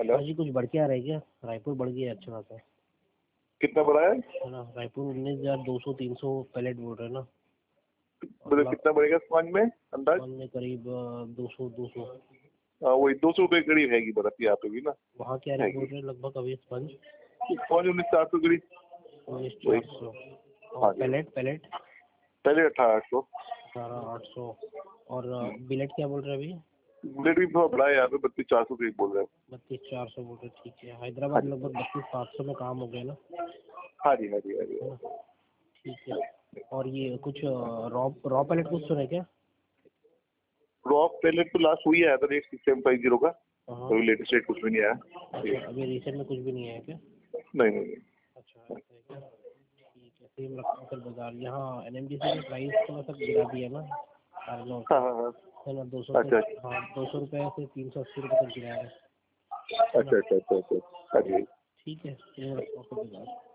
Hello, हाँ जी, कुछ बढ़ के आ रहा है क्या? रायपुर बढ़ गया है, अच्छा खासा कितना बढ़ा है? है ना। रायपुर 19,200 300 पैलेट बोल रहे हैं ना। मतलब कितना बढ़ेगा स्पॉन्ज में अंदाज? स्पॉन्ज में करीब 200। हाँ, वही 200 रुपए करीब हैगी बर्फ यहाँ पे भी ना। वहाँ क्या रेट बोल रहे हैं लगभग अभी स्पंज? स्पॉन्ज 19,400 करीब। 19,400। हाँ और जी, पैलेट पहले 18,800। 18,800। और बिलेट क्या बोल रहे हैं अभी? बुलेट भी थोड़ा बड़ा है यहाँ पे, 32,400 करीब बोल रहे हैं। 32,400 बोल रहे हैं, ठीक है। हाँ हैदराबाद जी, लगभग 32,700 में काम हो गया ना, हाँ जी, हाँ जी, हाँ जी। है ना। ठीक है। और ये कुछ रॉ रॉ पैलेट कुछ सुने क्या? रॉक पैलेट तो लास्ट हुई आया था रेट 6750 का। हाँ। तो लेटेस्ट रेट कुछ भी नहीं आया। अच्छा, अभी रिसेंट में कुछ भी नहीं है क्या? नहीं नहीं नहीं। अच्छा, ऐसा है क्या? ठीक है, सेम रखता हूँ फिर बाजार। यहाँ एनएमडीसी का प्राइस थोड़ा सा गिरा दिया ना, कार्नों हाँ का, हाँ हाँ। है ना। 200 से, अच्छा अच्छा हाँ, 200 रुपये से 380 रुपये तक गिरा है ना। अच्छा अच्छा अच्छा अच्छा। हाँ जी। ठीक है, सेम रखता हूँ फिर बाजार।